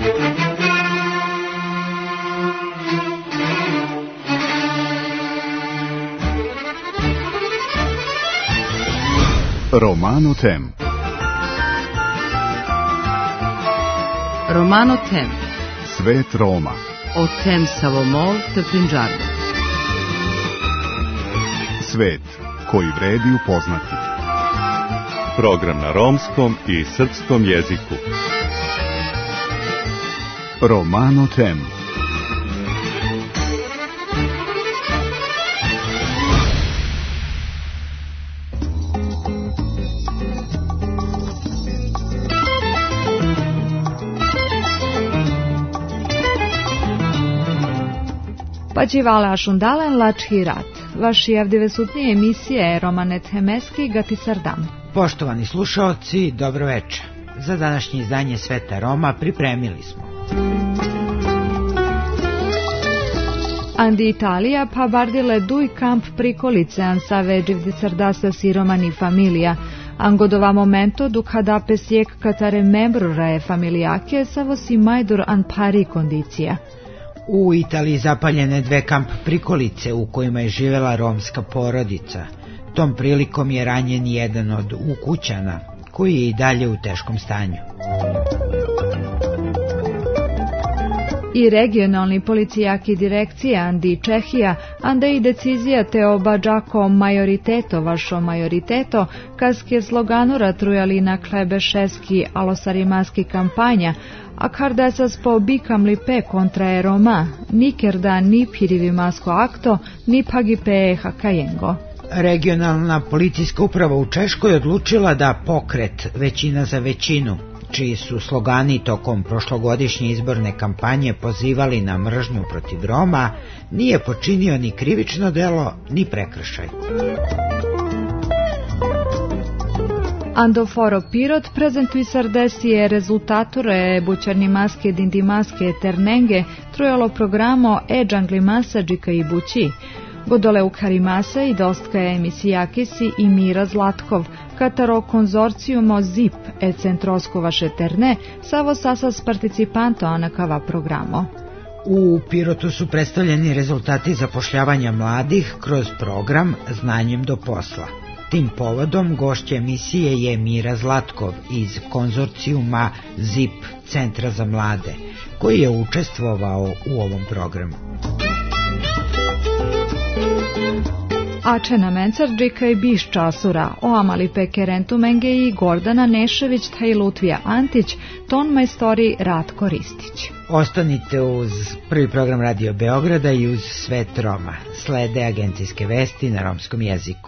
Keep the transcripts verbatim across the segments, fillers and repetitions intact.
Romano Tem. Romano Tem. Svet Roma. O tem Savomol te Punjabi. Svet koji vredi upoznati. Program na romskom i srpskom jeziku. Romano Tem. Pačivala šundalen lački rat. Vaši avdivesutnije emisije Romane Temeski Gatisardam. Poštovani slušaoci, dobro večer. Za današnje izdanje Sveta Roma pripremili smo. Andi Italija pa bardile duj kamp prikolice ansave Givdisardasa si romani familija. Angodova momento ducada pesjek katare membrura e familijake savo si majdur an pari kondicija. U Italiji zapaljene dve kamp prikolice u kojima je živjela romska porodica. Tom prilikom je ranjen jedan od ukućana, koji je i dalje u teškom stanju. I regionalni policijaki direkcija Andi Čehija, anda i decizija te obađako majoriteto vašo majoriteto, kaske sloganura trujali na klebešeski alosarimaski kampanja, a kada sa spo bikam lipe kontra e Roma, nikerda ni pirivimasko akto, ni pagipe hakajengo. Regionalna policijska uprava u Češkoj odlučila da pokret Većina za većinu, čiji su slogani tokom prošlogodišnje izborne kampanje pozivali na mržnju protiv Roma, nije počinio ni krivično delo, ni prekršaj. Ando foro Pirot prezentui sardesije rezultature bućarnimaske dindimaske ternenge trujalo programo e džanglimasa džika i bući. Godole u Karimasa i dostka emisijaki i Mira Zlatkov, kataro konzorcijumo zip e centrosko vaše terne, savo sasas participanto anakava programo. U Pirotu su predstavljeni rezultati zapošljavanja mladih kroz program Znanjem do posla. Tim povodom gošća emisije je Mira Zlatkov iz konzorcijuma zip Centra za mlade, koji je učestvovao u ovom programu. Ačena Mencarđika i Biš Časura, Oamali Pekerentu Menge i Gordana Nešević taj Lutvija Antić, ton majstori Ratko Ristić. Ostanite uz prvi program Radio Beograda i uz Svet Roma. Slede agencijske vesti na romskom jeziku.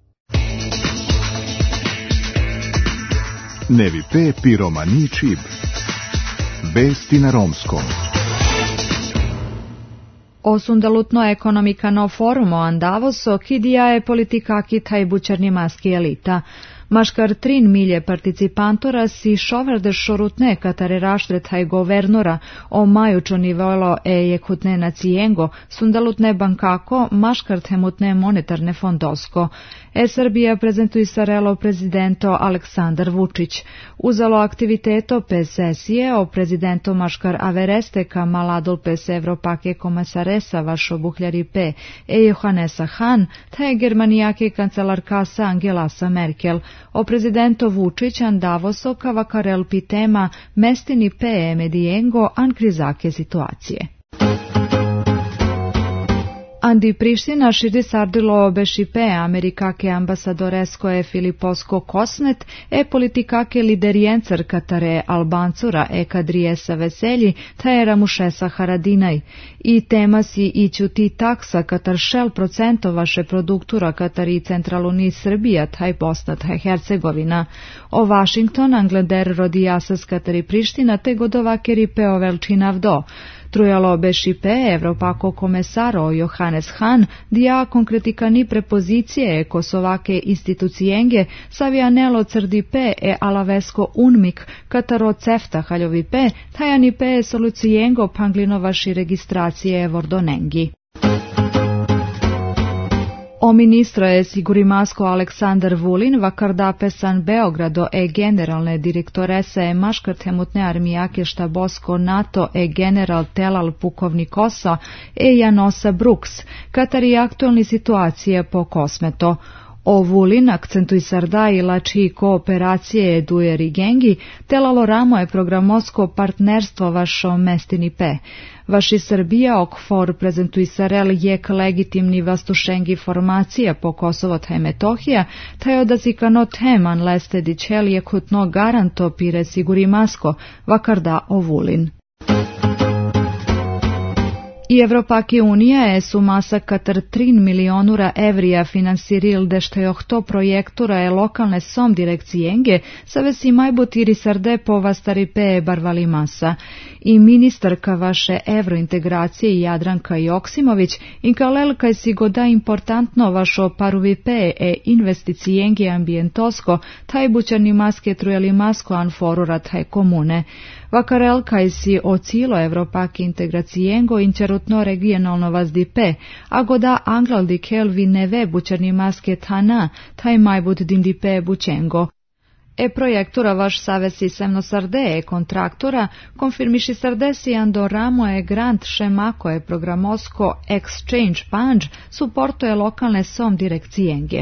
Nevi pe piromani čib. Vesti na romskom. Osundalutno ekonomikano forumo Andavoso kidija je politikaki taj bućarnimaski elita. Maškar trin milje participantora si šoverde šorutne katare raštre taj governora o majučo nivelo e jekutne nacijengo, sundalutne bankako, maškar temutne monetarne fondosko. E Srbija prezentuje sarelo prezidento Aleksandar Vučić. Uzalo aktiviteto pe sesije o prezidento maškar avereste ka maladol pes Evropake komasaresa vašo buhljari pe e Johannesa Han, taj germanijake kancelarkasa Angelasa Merkel. O prezidento Vučić Andavoso kavakarel pitema mestini pe medijengo an krizake situacije. Andi Priština širi sardilo obešipe amerikake ambasadoresko e Filiposko Kosnet e politikake liderijencar katare Albancura e kadrijesa veselji ta era mušesa Haradinaj. I tema si iću ti taksa katar šel procento vaše produktura katari centraluni Srbija taj Bosna taj Hercegovina. O Washington Anglader rodijasas katari Priština te godovakeri peo velčinavdo. Trujalo bešipe Evropako komesaro Johannes Han, dija konkretikani prepozicije kosovake institucijenge, savijanelo crdipe e alavesko unmik, kataro cefta haljovipe, tajanipe solucijengo panglinovaši registracije vordonengi. O ministro je Sigurimasko Aleksandar Vulin vakardapesan Beogrado e generalne direktorese e maškrthemutne armijake štabosko NATO e general Telal pukovnikosa e Janosa Bruks, katari aktualni situacije po kosmeto. O Vulin akcentui sardajila čiji kooperacije eduje rigengi, telalo ramo je programosko partnerstvo vašo mestini pe. Vaši Srbija ok for prezentui sarel jek legitimni vastušengi formacija po Kosovo taj Metohija, taj odazikano teman leste dičel je kutno garanto pire Sigurimasko, vakarda o Vulin. I Evropaki unija je sumasa katar trin milionura evrija finansiril dešto je ohto projektura je lokalne som direkcijenge, savesi majbutiri sarde po vastaripe barvali masa. I ministarka vaše evrointegracije Jadranka Joksimović inkalelka je si goda importantno vašo paruvipe e investicijenge ambientosko taj bućani maske trujeli masko anforura taj komune. Vakarelka je si o cilo Evropaki integracijengo inčerutno regionalno vazdipe, a goda anglaldi kelvi neve bućani maske tana, taj majbut dindipe bućengo. E projektura vaš savesi semno sarde e kontraktora, konfirmiši sardesi ando ramo e grant šemako e programosko exchange panj, suporto je lokalne som direkcijenge.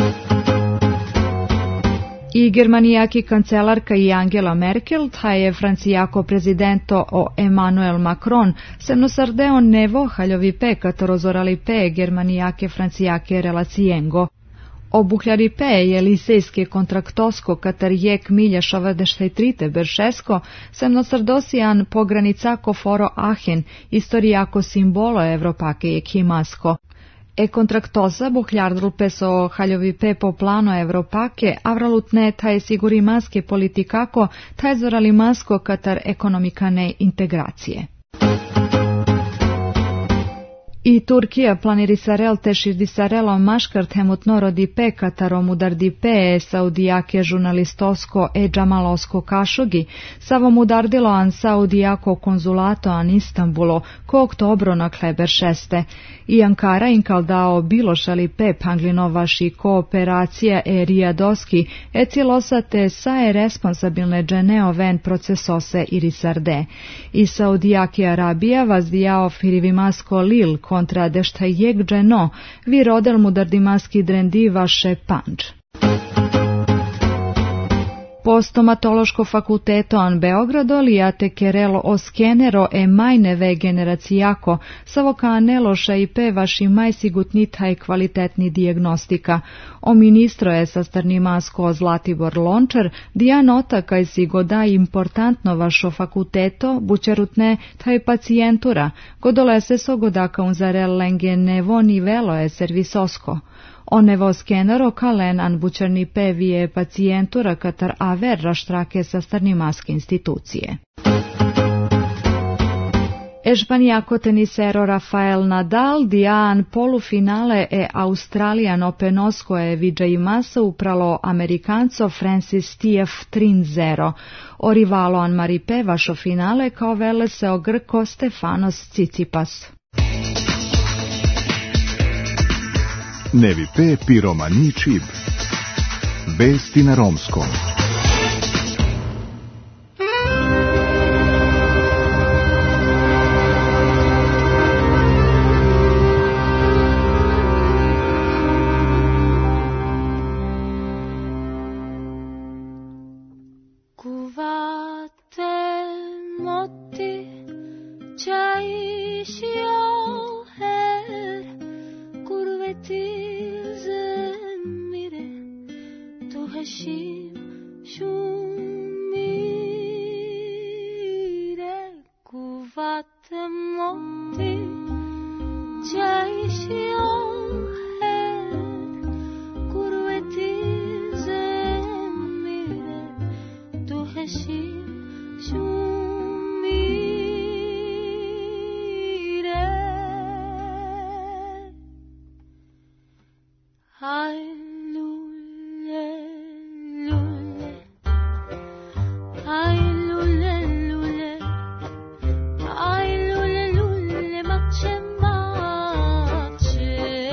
I germanijaki kancelarka i Angela Merkel, taj je francijako prezidento o Emmanuel Macron, semno sardeo nevo haljovi pe katorozorali pe germanijake francijake relacijengo. Obuhljari pe je lisejske kontraktosko katar jek milja šavadeštajtrite beršesko, semno sardosijan pogranicako foro Ahen, istorijako simbolo Evropake je kimasko. E kontraktosa buhljardrl peso haljovi pe po plano Evropake, avralutne taj sigurimaske politikako, taj zorali masko katar ekonomikane integracije. I Turkija planirisarel te širdisarelo maškart hemutno rodi pe katarom udardi pe e saudijake žurnalistosko e džamalosko kašogi, savom udardilo an saudijako konzulato an Istanbulo, ko oktobro na kleber šeste. I Ankara inkal dao bilošali pe panglino vaši kooperacija e rijadoski, e cilosate sa e responsabilne dženeo ven procesose irisarde. I saudijaki Arabija vazdijao firivimasko lil kontra dešta jek dženo, vi rodel mudardimaski drendi vaše panč. Po stomatološko fakulteto an Beogrado lijate kerelo o skenero e majneve generacijako, savokaneloša i pe vaši majsigutnitaj kvalitetni dijagnostika. O ministro je sastarnimasko Zlatibor Lončar, dijanota kaj si goda importantno vašo fakulteto, bučerutne taj pacijentura, godolese so godaka unzarel lenge nevo nivelo je servisosko. Onevo skenero kalen an bučerni pevije pacijentura katar aver raštrake sastarnimaske institucije. Ešpanijako tenisero Rafael Nadal dijan polufinale e Australijan Openosko je vidžaj masa upralo Amerikanco Francis Tiafoe tri zero. O rivalo an Maripe vašo finale kao vele se o Grko Stefanos Tsitsipas. Nevi pe piromani čib. Vesti na romskom. Kuvate moti čajšio her kurveti Hashim shumire kuvat moti jaishio her kurveti zemire tu Hashim shumire Hallelujah Mache mache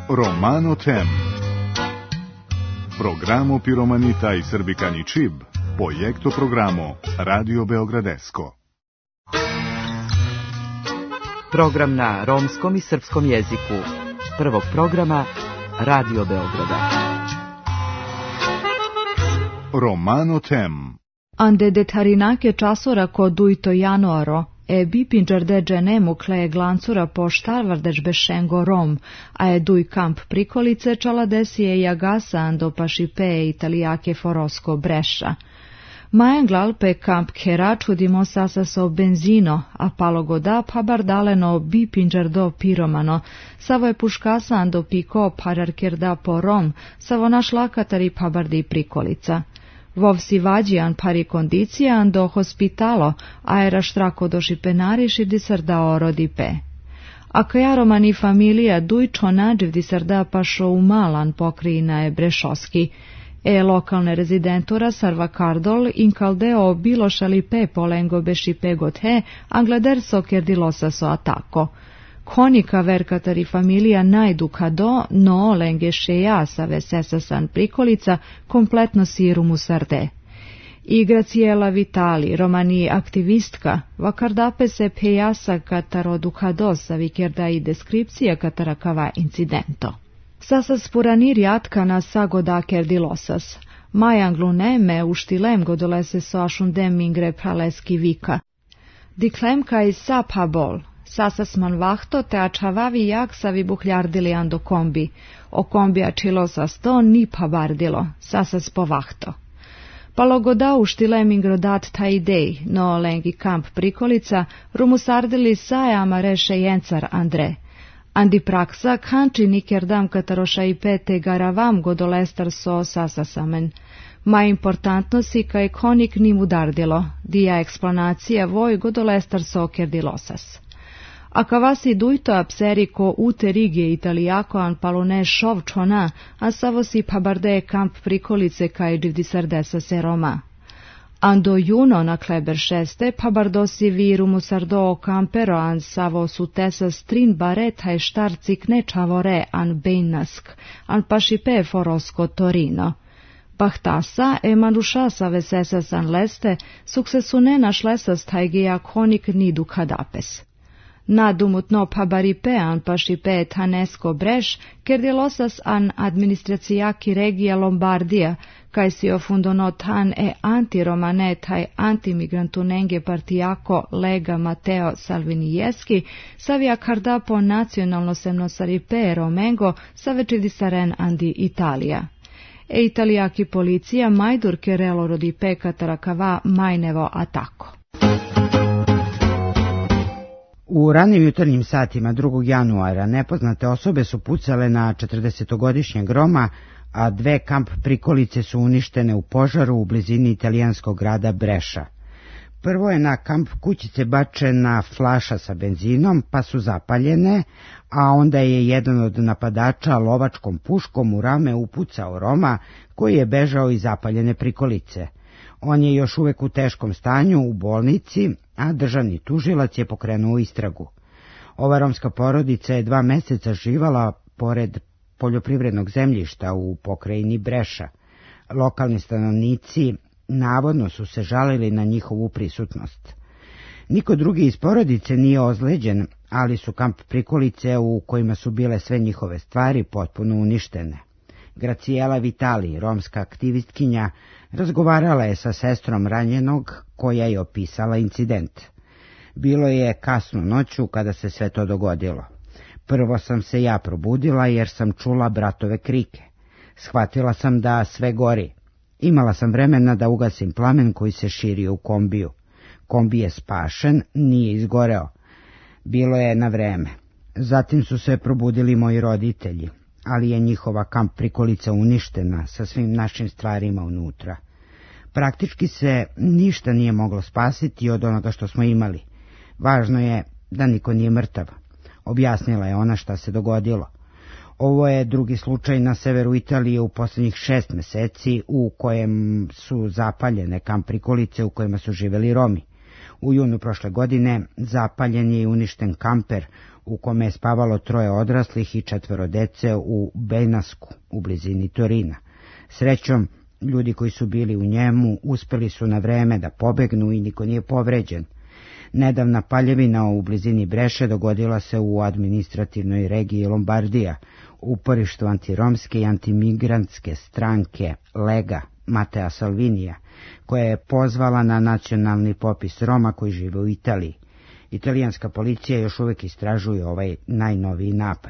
Romano Tem. Programo Piromanita i Srbikani Čib, projekto programo Radio Beogradesko. Program na romskom i srpskom jeziku prvog programa Radio Beograda. Romano Tem. Ande detarinake časora ko duito januaro, e bipinđerde dženemu kleje glancura po štarvardeš bešengo rom, a e duj kamp prikolice čaladesije jagasa ando pašipe italijake forosko breša. Maenglal pe kamp keraču dimo sasa so benzino, a palogoda pa bardaleno bipinđerdo piromano, savo je puškasa ando piko pararkerda po rom, savo naš lakatari pa bardi prikolica. Vov si vađijan pari kondicijan do hospitalo, a era štrako do šipenariš i disardao rodipe. A kajaromani familija dujčo nađiv disarda pašo u malan pokrina je brešoski. E lokalne rezidentura sarva kardol inkaldeo bilo šalipe polengo bešipe gothe, angleder soker dilosa so atako. Konika verkatari familija najduka do, no lenge šeja sa vesesasan prikolica, kompletno siru musarde. I Graciela Vitali, romani aktivistka, vakardape se pejasa kataro duka sa vikerda i deskripcija katarakava incidento. Sasas puranir jatkana sagodaker dilosas. Majanglune me uštilem godolese so ašundem mingre praleski vika. Diklemka i sapabol. Sasas man vahto te ačavavi jak sa vibuhljardili ando kombi. O kombija čilo sa sto ni pa bardilo, sasas po vahto. Palogoda uštilem ingrodat ta idej, no lengi kamp prikolica, rumusardili sajama reše jencar Andre. Andi praksa kanči nikerdam kataroša i pete garavam godolestar so sasasamen. Ma importantno si kaj konik nim udardilo, dija eksplanacija voj godolestar so kerdilosas. A kavasi dujto apseri ko ute rigje italijako an palone šovčona, a savo si pabarde kamp prikolice kaj divdisardesa se Roma. Ando juno na kleber šeste, pabardosi vi rumusardo kampero an savo sutesa strin baret haj štarcik ne čavore an bejnask, an pašipe forosko Torino. Bahtasa e manušasa vesesas an leste, suksesune našlesas tajgija konik nidu kadapes. Nadumutno pabaripean pašipe tanesko breš, kerdilosas an administracijaki regija Lombardija, kaj si ofundono tan e antiromane taj antimigrantunenge partijako Lega Mateo Salvinijeski, savija karda po nacionalno semnosaripe romengo savečidisaren andi Italija. E italijaki policija majdur kerelo rodipe katarakava majnevo atako. U ranim jutarnjim satima drugog januara nepoznate osobe su pucale na četrdesetogodišnjeg Roma, a dve kamp prikolice su uništene u požaru u blizini italijanskog grada Breša. Prvo je na kamp kućice bačena flaša sa benzinom, pa su zapaljene, a onda je jedan od napadača lovačkom puškom u rame upucao Roma, koji je bežao iz zapaljene prikolice. On je još uvek u teškom stanju u bolnici, a državni tužilac je pokrenuo istragu. Ova romska porodica je dva meseca živala pored poljoprivrednog zemljišta u pokrajini Breša. Lokalni stanovnici navodno su se žalili na njihovu prisutnost. Niko drugi iz porodice nije ozleđen, ali su kamp prikolice u kojima su bile sve njihove stvari potpuno uništene. Graciela Vitali, romska aktivistkinja, razgovarala je sa sestrom ranjenog koja je opisala incident. Bilo je kasno noću kada se sve to dogodilo. Prvo sam se ja probudila jer sam čula bratove krike. Shvatila sam da sve gori. Imala sam vremena da ugasim plamen koji se širio u kombiju. Kombi je spašen, nije izgoreo. Bilo je na vreme. Zatim su se probudili moji roditelji, ali je njihova kamp prikolica uništena sa svim našim stvarima unutra. Praktički se ništa nije moglo spasiti od onoga što smo imali. Važno je da niko nije mrtav. Objasnila je ona šta se dogodilo. Ovo je drugi slučaj na severu Italije u posljednjih šest meseci u kojem su zapaljene kamp prikolice u kojima su živeli Romi. U junu prošle godine zapaljen je i uništen kamper u kome je spavalo troje odraslih i četvero dece u Bejnasku, u blizini Torina. Srećom, ljudi koji su bili u njemu uspeli su na vreme da pobegnu i niko nije povređen. Nedavna paljevina u blizini Breše dogodila se u administrativnoj regiji Lombardija, uporištu antiromske i antimigrantske stranke Lega Matea Salvinija, koja je pozvala na nacionalni popis Roma koji žive u Italiji. Italijanska policija još uvijek istražuje ovaj najnoviji napad.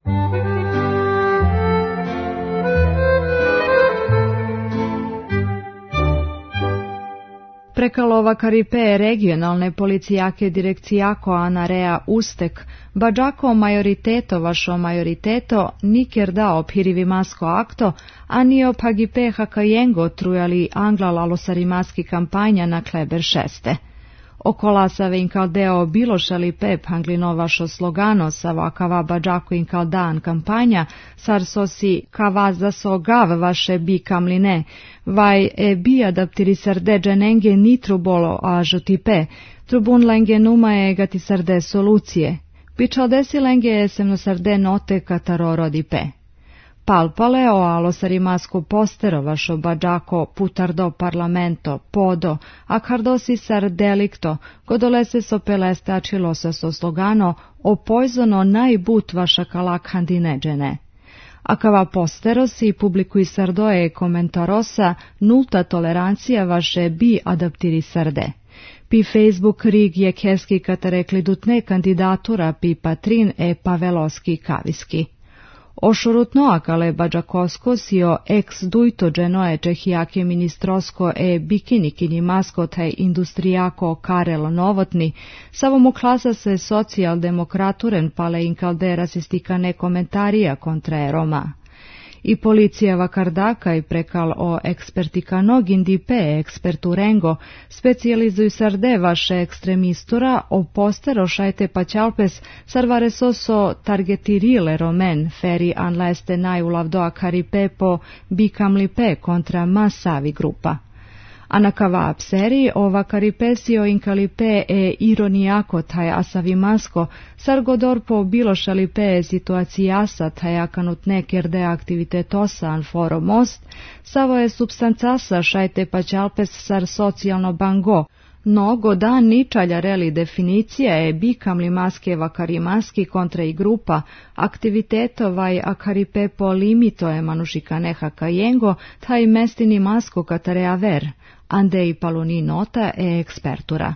Prekalova Karipe regionalne policijake direkcijako Anarea Ustek, Bađako majoriteto vašo majoriteto, niker dao pirivimasko akto, a nio pagipe hakajengo trujali angla lalosarimaski kampanja na Kleber šeste. Okolasave inkaldeo bilošali pep anglino vašo slogano sa vakava Bađako inkaldan kampanja, sar sosi kavaza so gav vaše bi kamline, vaj e bi adaptiri sarde nenge nitru bolo a žutipe, trubun lenge numa e gati sarde solucije, pičal desi lenge semno sarde note kataro rodipe. Palpale o alosarimasku postero vašo Bađako putardo parlamento, podo, a cardosi sar delicto, godolese so peleste ačilosa so slogano o poizono najbut vaša kalak handineđene. A kava posteros i publikui sardoje komentarosa nulta tolerancija vaše bi adaptiri sarde. Pi Facebook rig je keski katarekli dutne kandidatura pi patrin e paveloski kaviski. Ošurutno akale Bađakosko sio ex dujto dženoje čehijake ministrosko e bikinikini maskotaj industrijako Karel Novotni, savomu klasa se socijaldemokraturen pale inkalde rasistikane komentarija kontra Roma. I policija vakardaka i prekal o ekspertikanog indipe eksperturengo specijalizuju sarde vaše ekstremistura o postero šajte paćalpes sarvare soso targetirile romen feri anleste najulavdoa karipepo bikamlipe kontra masavi grupa. A na kava apseri ova karipesio inkalipe e ironijako taj asavimasko sargodorpo bilošalipe situacijasa taj akanutne kerde aktivitetosa an foro most, savo je substancasa šajte paćalpes sar socijalno bango, no goda ničalja reli definicija je bikamli maske vakarimaski kontra i grupa aktivitetovaj akaripepo limito je manušika neha kajengo taj mestini masko katarea ver, ande i paluni nota e ekspertura.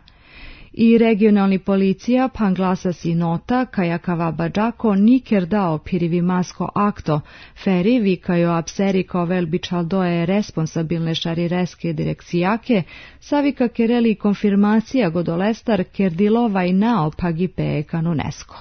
I regionalni policija pan glasa si nota kajakava Bađako niker dao pirivimasko akto, feri vikajo apseri kao velbičaldoje responsabilne šarireske direkcijake, savika kereli konfirmacija godolestar kerdilova i nao pagipe kanunesko.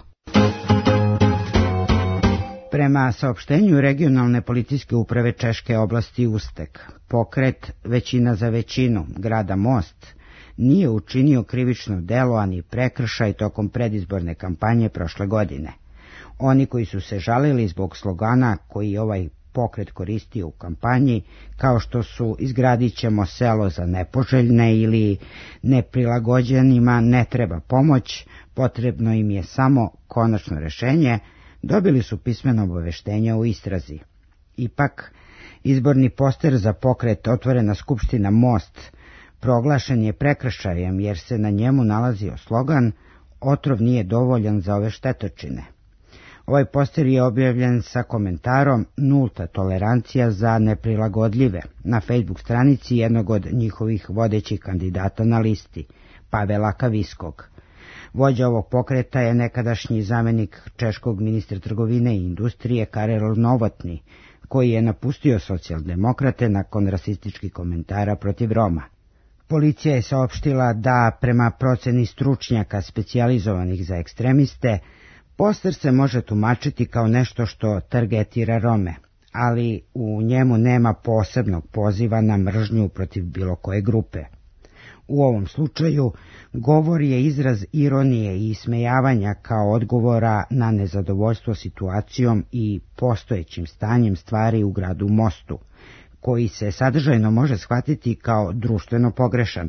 Prema saopštenju regionalne policijske uprave Češke oblasti Ustek, pokret Većina za većinu grada Most nije učinio krivično delo ani prekršaj tokom predizborne kampanje prošle godine. Oni koji su se žalili zbog slogana koji ovaj pokret koristio u kampanji, kao što su izgradit ćemo selo za nepoželjne ili neprilagođenima ne treba pomoć, potrebno im je samo konačno rešenje, dobili su pismeno obaveštenje o istrazi. Ipak, izborni poster za pokret Otvorena skupština Most proglašen je prekršajem jer se na njemu nalazio slogan "Otrov nije dovoljan za ove štetočine". Ovaj poster je objavljen sa komentarom "Nulta tolerancija za neprilagodljive" na Facebook stranici jednog od njihovih vodećih kandidata na listi, Pavela Kaviskog. Vođa ovog pokreta je nekadašnji zamenik češkog ministra trgovine i industrije Karel Novotni, koji je napustio socijaldemokrate nakon rasističkih komentara protiv Roma. Policija je saopštila da, prema proceni stručnjaka specijalizovanih za ekstremiste, poster se može tumačiti kao nešto što targetira Rome, ali u njemu nema posebnog poziva na mržnju protiv bilo koje grupe. U ovom slučaju, govor je izraz ironije i ismejavanja kao odgovora na nezadovoljstvo situacijom i postojećim stanjem stvari u gradu Mostu, koji se sadržajno može shvatiti kao društveno pogrešan,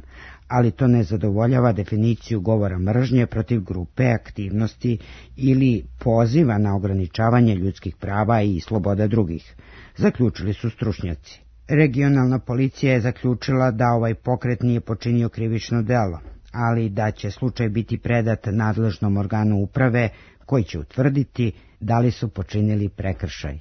ali to ne zadovoljava definiciju govora mržnje protiv grupe, aktivnosti ili poziva na ograničavanje ljudskih prava i sloboda drugih, zaključili su stručnjaci. Regionalna policija je zaključila da ovaj pokret nije počinio krivično delo, ali da će slučaj biti predat nadležnom organu uprave koji će utvrditi da li su počinili prekršaj.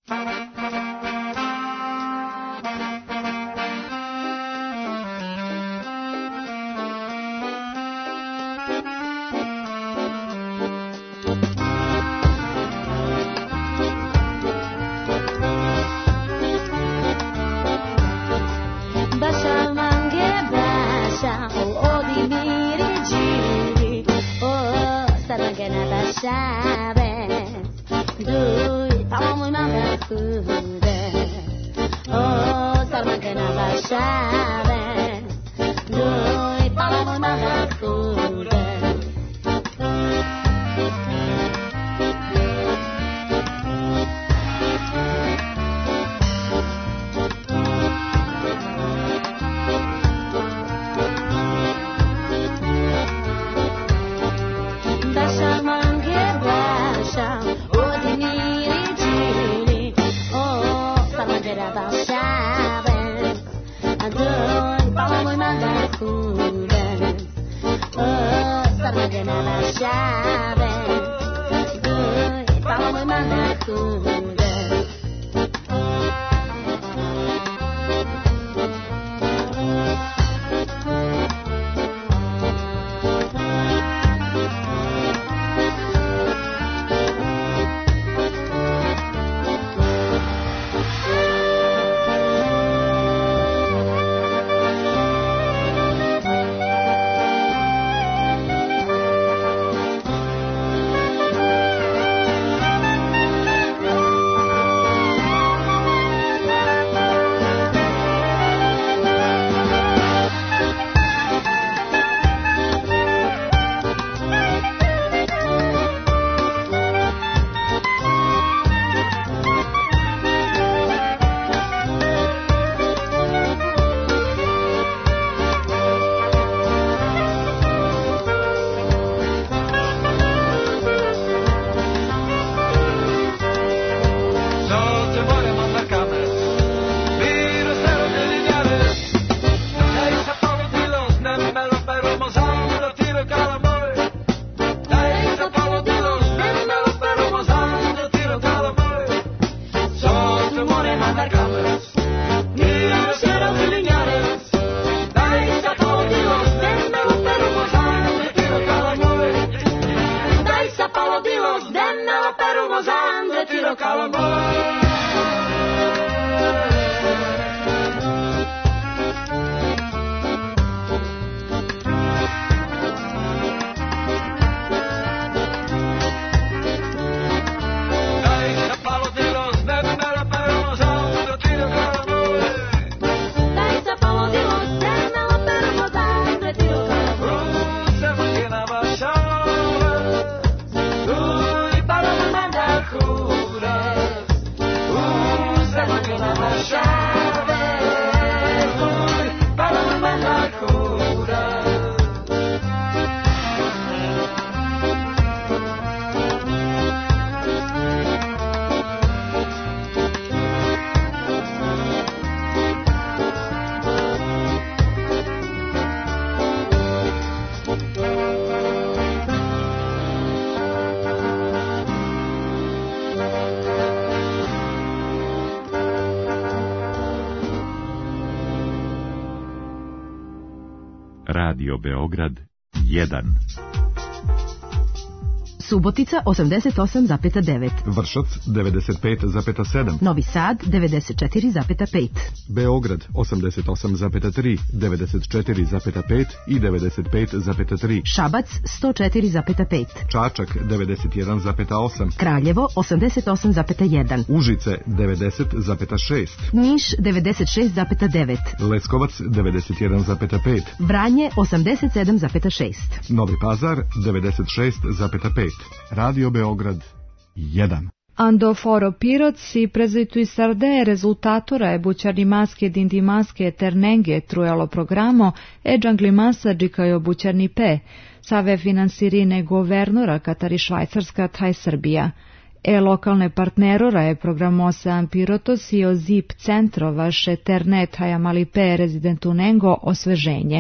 Radio Beograd jedan. Subotica osamdeset osam zarez devet. Vršac devedeset pet zarez sedam. Novi Sad devedeset četiri zarez pet. Beograd osamdeset osam zarez tri, devedeset četiri zarez pet i devedeset pet zarez tri. Šabac sto četiri zarez pet. Čačak devedeset jedan zarez osam. Kraljevo osamdeset osam zarez jedan. Užice devedeset zarez šest. Niš devedeset šest zarez devet. Leskovac devedeset jedan zarez pet. Vranje osamdeset sedam zarez šest. Novi Pazar devedeset šest zarez pet. Radio Beograd jedan. Andoforo Pirot si prezituj sarde rezultatore bučarnimaske dindimaske ternenge truelo programo e džanglimasa džikajo bučarni pe, save finansirine governora Katari Švajcarska taj Srbija. E lokalne partnerora je programosa Pirotos i o zip centrova še terne taja malipe rezidentunengo osveženje.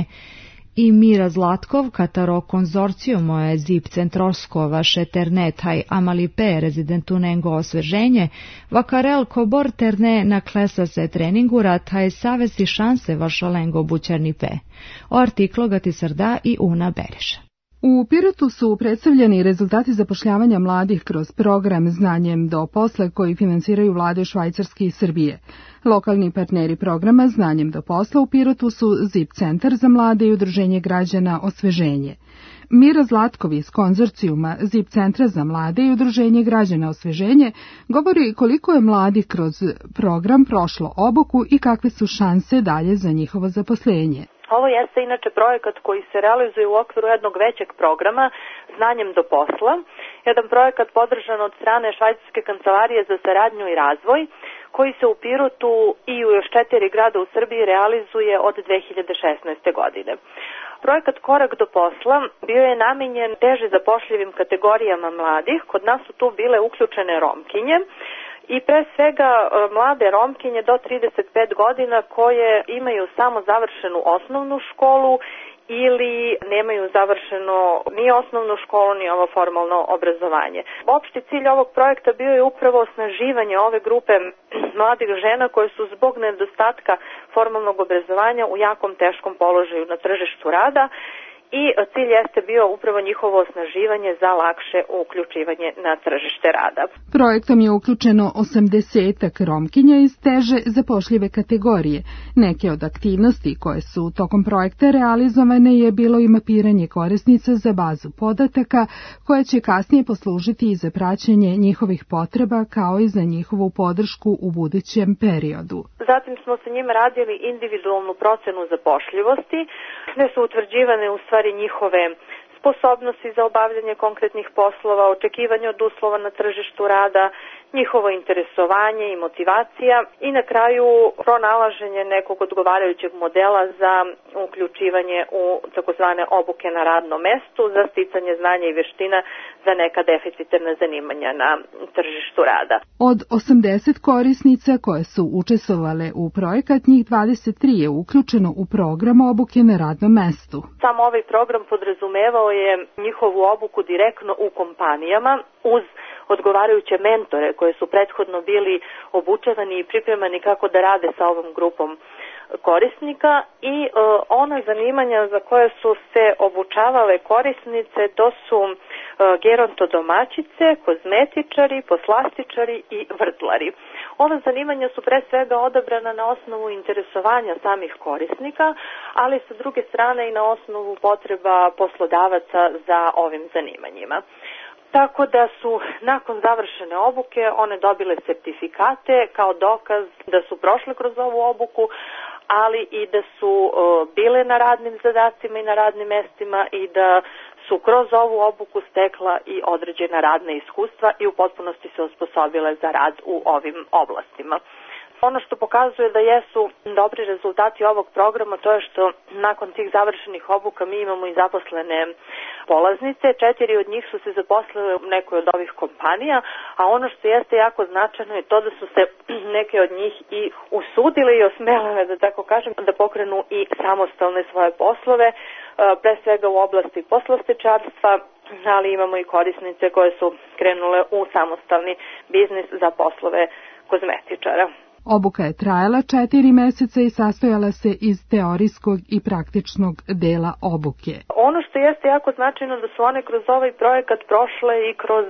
I Mira Zlatkov, Kataro konzorcijumo je zip centroskova še terne taj amalipe rezidentunengo osveženje, vakarel kobor terne na klesa se treningura taj savesi šanse vašalengo bučerni pe. O artiklo ga ti srda i Una Beriša. U Pirotu su predstavljeni rezultati zapošljavanja mladih kroz program Znanjem do posla koji finansiraju vlade Švajcarske i Srbije. Lokalni partneri programa Znanjem do posla u Pirotu su zip centar za mlade i udruženje građana Osveženje. Mira Zlatkov iz konzorcijuma zip centra za mlade i udruženje građana Osveženje govori koliko je mladih kroz program prošlo obuku i kakve su šanse dalje za njihovo zaposlenje. Ovo jeste inače projekat koji se realizuje u okviru jednog većeg programa Znanjem do posla. Jedan projekat podržan od strane Švajcarske kancelarije za saradnju i razvoj, koji se u Pirotu i u još četiri grada u Srbiji realizuje od dve hiljade šesnaeste. godine. Projekat Korak do posla bio je namenjen teže zapošljivim kategorijama mladih. Kod nas su tu bile uključene Romkinje, i pre svega mlade Romkinje do trideset pet godina koje imaju samo završenu osnovnu školu ili nemaju završeno ni osnovnu školu ni ovo formalno obrazovanje. Opšti cilj ovog projekta bio je upravo osnaživanje ove grupe mladih žena koje su zbog nedostatka formalnog obrazovanja u jakom teškom položaju na tržištu rada, i cilj jeste bio upravo njihovo osnaživanje za lakše uključivanje na tržište rada. Projektom je uključeno osamdesetak Romkinja iz teže zapošljive kategorije. Neke od aktivnosti koje su tokom projekta realizovane je bilo i mapiranje korisnica za bazu podataka, koja će kasnije poslužiti i za praćenje njihovih potreba kao i za njihovu podršku u budućem periodu. Zatim smo sa njima radili individualnu procenu zapošljivosti, gde su utvrđivane u stvari njihove sposobnosti za obavljanje konkretnih poslova, očekivanje od uslova na tržištu rada, njihovo interesovanje i motivacija i na kraju pronalaženje nekog odgovarajućeg modela za uključivanje u takozvane obuke na radnom mestu za sticanje znanja i veština za neka deficitarna zanimanja na tržištu rada. Od osamdeset korisnica koje su učestvovale u projekat, njih dvadeset tri je uključeno u program obuke na radnom mestu. Sam ovaj program podrazumevao je njihovu obuku direktno u kompanijama uz odgovarajuće mentore koje su prethodno bili obučavani i pripremani kako da rade sa ovom grupom korisnika i e, ona zanimanja za koje su se obučavale korisnice to su e, gerontodomaćice, kozmetičari, poslastičari i vrtlari. Ova zanimanja su pre svega odabrana na osnovu interesovanja samih korisnika, ali sa druge strane i na osnovu potreba poslodavaca za ovim zanimanjima. Tako da su nakon završene obuke one dobile sertifikate kao dokaz da su prošle kroz ovu obuku, ali i da su uh, bile na radnim zadacima i na radnim mestima i da su kroz ovu obuku stekla i određena radna iskustva i u potpunosti se osposobile za rad u ovim oblastima. Ono što pokazuje da jesu dobri rezultati ovog programa, to je što nakon tih završenih obuka mi imamo i zaposlene polaznice. Četiri od njih su se zaposlile u nekoj od ovih kompanija, a ono što jeste jako značajno je to da su se neke od njih i usudile i osmelile, da tako kažem, da pokrenu i samostalne svoje poslove, pre svega u oblasti poslostečarstva, ali imamo i korisnice koje su krenule u samostalni biznis za poslove kozmetičara. Obuka je trajala četiri meseca i sastojala se iz teorijskog i praktičnog dela obuke. Ono što jeste jako značajno da su one kroz ovaj projekat prošle i kroz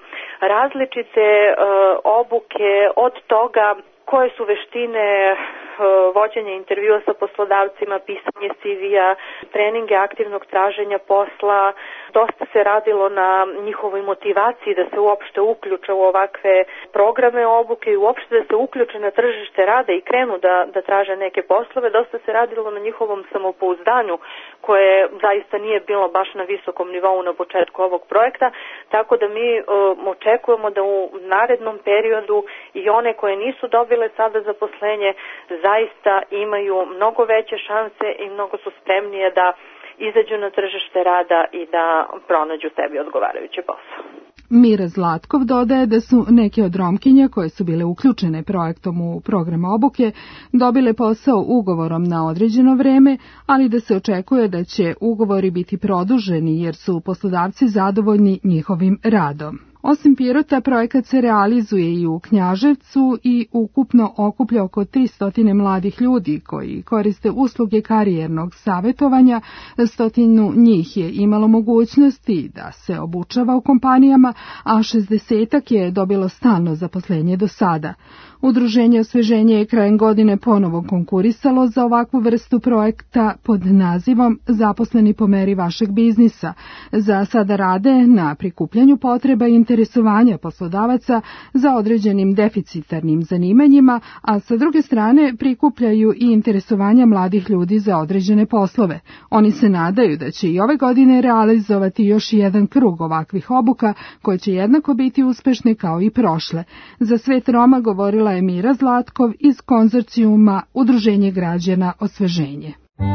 različite uh, obuke od toga koje su veštine uh, vođenja intervjua sa poslodavcima, pisanje C V-a, treninge aktivnog traženja posla, dosta se radilo na njihovoj motivaciji da se uopšte uključe u ovakve programe obuke i uopšte da se uključe na tržište rada i krenu da, da traže neke poslove. Dosta se radilo na njihovom samopouzdanju koje zaista nije bilo baš na visokom nivou na početku ovog projekta, tako da mi um, očekujemo da u narednom periodu i one koje nisu dobile sada zaposlenje zaista imaju mnogo veće šanse i mnogo su spremnije da izađu na tržište rada i da pronađu sebi odgovarajući posao. Mira Zlatkov dodaje da su neke od Romkinja koje su bile uključene projektom u program obuke dobile posao ugovorom na određeno vreme, ali da se očekuje da će ugovori biti produženi jer su poslodavci zadovoljni njihovim radom. Osim Pirota, projekat se realizuje i u Knjaževcu i ukupno okuplja oko tristo mladih ljudi koji koriste usluge karijernog savjetovanja. Stotinu njih je imalo mogućnosti da se obučava u kompanijama, a šezdesetak je dobilo stalno zaposlenje do sada. Udruženje Osveženje je krajem godine ponovo konkurisalo za ovakvu vrstu projekta pod nazivom Zaposleni po meri vašeg biznisa. Za sada rade na prikupljanju potreba i interesovanja poslodavaca za određenim deficitarnim zanimanjima, a sa druge strane prikupljaju i interesovanja mladih ljudi za određene poslove. Oni se nadaju da će i ove godine realizovati još jedan krug ovakvih obuka koje će jednako biti uspešne kao i prošle. Za Svet Roma govorila je Mira Zlatkov iz konzorcijuma Udruženje građana Osveženje.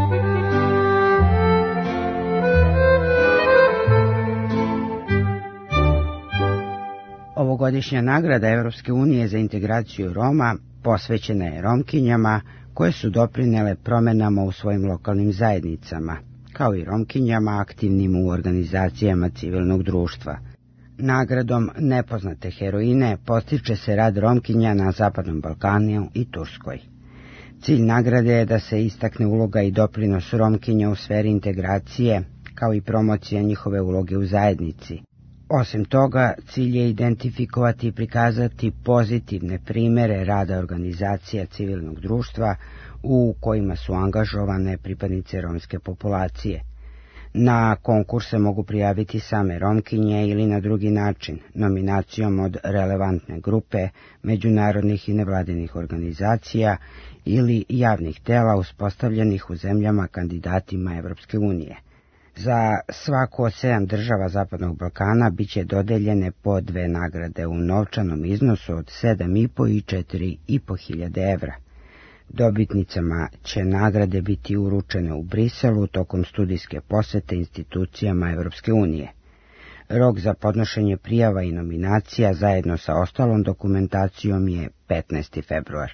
Ovogodišnja nagrada Evropske unije za integraciju Roma posvećena je Romkinjama koje su doprinele promenama u svojim lokalnim zajednicama, kao i Romkinjama aktivnim u organizacijama civilnog društva. Nagradom nepoznate heroine postiče se rad Romkinja na Zapadnom Balkanu i Turskoj. Cilj nagrade je da se istakne uloga i doprinos Romkinja u sferi integracije, kao i promocija njihove uloge u zajednici. Osim toga, cilj je identifikovati i prikazati pozitivne primere rada organizacija civilnog društva u kojima su angažovane pripadnice romske populacije. Na konkurs se mogu prijaviti same Romkinje ili na drugi način, nominacijom od relevantne grupe, međunarodnih i nevladinih organizacija ili javnih tela uspostavljenih u zemljama kandidatima Evropske unije. Za svaku od sedam država Zapadnog Balkana biće dodeljene po dve nagrade u novčanom iznosu od sedam i po i četiri i po hiljade evra. Dobitnicama će nagrade biti uručene u Briselu tokom studijske posete institucijama Evropske unije. Rok za podnošenje prijava i nominacija zajedno sa ostalom dokumentacijom je petnaesti februar.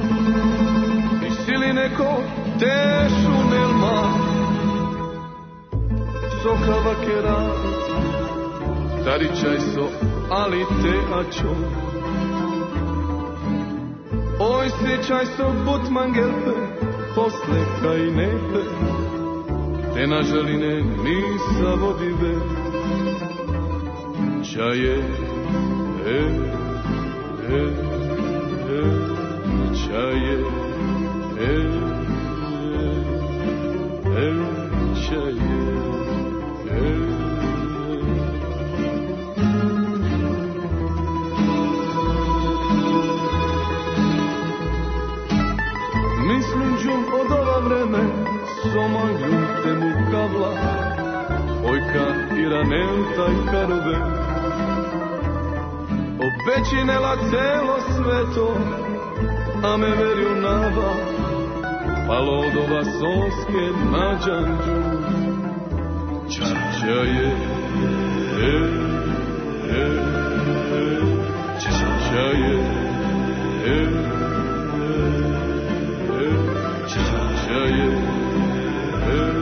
Isili neko tešu nelma, sokava kera, taričaj so, ali te ačo. Oj, sjećaj se but mangelpe, posle kaj nepe, te na želine nisa vodive. Čaje, e, e, e, čaje, e, e, e, čaje, e. Mislim džum od ova vreme, soma ljute mu kavla, ojka i ranelta i karove. Obećinela celo sveto, a me verju nava, palo od ova soske na džanđu. Čača je, e, e, e, čača je, e, Čača je, e,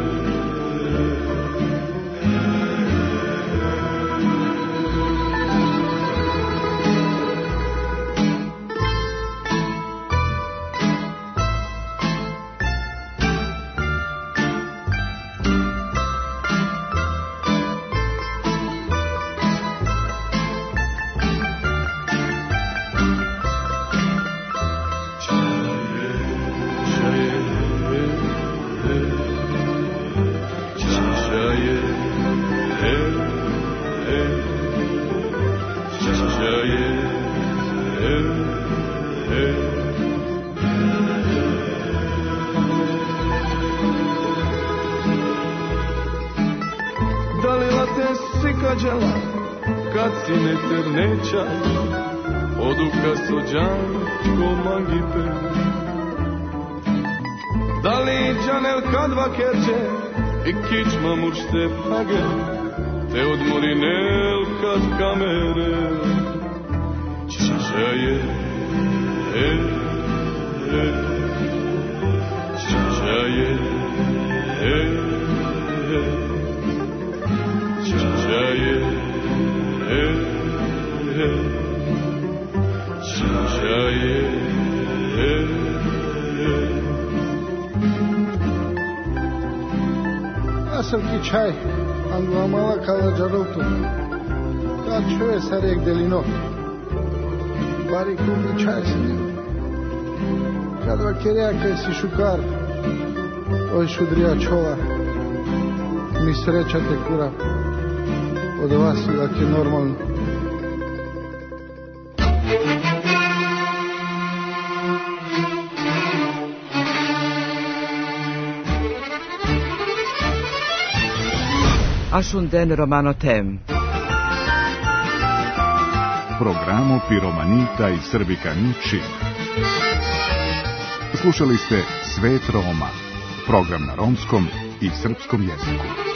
čačaje, e, e. Da li late si kađala, kad si ne ternećaj, oduka sođan ko mangite. Da li džanel kad vakerđe, i kičma mušte page, te odmori nel kad kamere. Čačaje, e, e, čačaje, e, e, čačaje, e, e, čačaje, e, e. Asıl ki çay, anlamala kalacaktı. Kad çöğe sarık delino, bari kubi çay sini. Kad vakerea kaj si šukar, oj šudrija čova, mi sreća te kura, od vas je normalno. Ashunden Romano Tem. Programo Piromanita i Srbikani Čib. Slušali ste Svet Roma, program na romskom i srpskom jeziku.